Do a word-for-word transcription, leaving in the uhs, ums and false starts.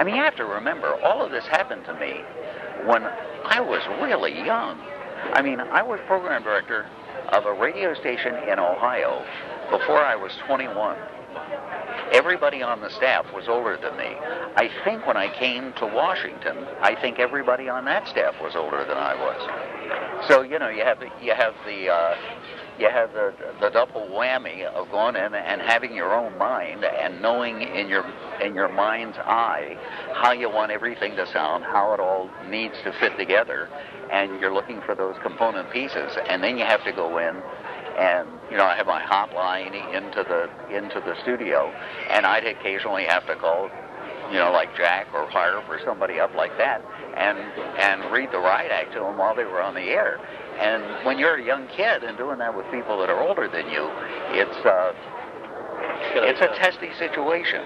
I mean, you have to remember, all of this happened to me when I was really young. I mean, I was program director of a radio station in Ohio before I was twenty-one. Everybody on the staff was older than me. I think when I came to Washington, I think everybody on that staff was older than I was. So, you know, you have the, you have the, uh, you have the, the double whammy of going in and having your own mind and knowing in your, in your mind's eye how you want everything to sound, how it all needs to fit together, and you're looking for those component pieces. And then you have to go in and, you know, I have my hotline into the into the studio, and I'd occasionally have to call, you know, like Jack or Harv or somebody up like that, and and read the riot act to them while they were on the air. And when you're a young kid and doing that with people that are older than you, it's uh, it's a testy situation.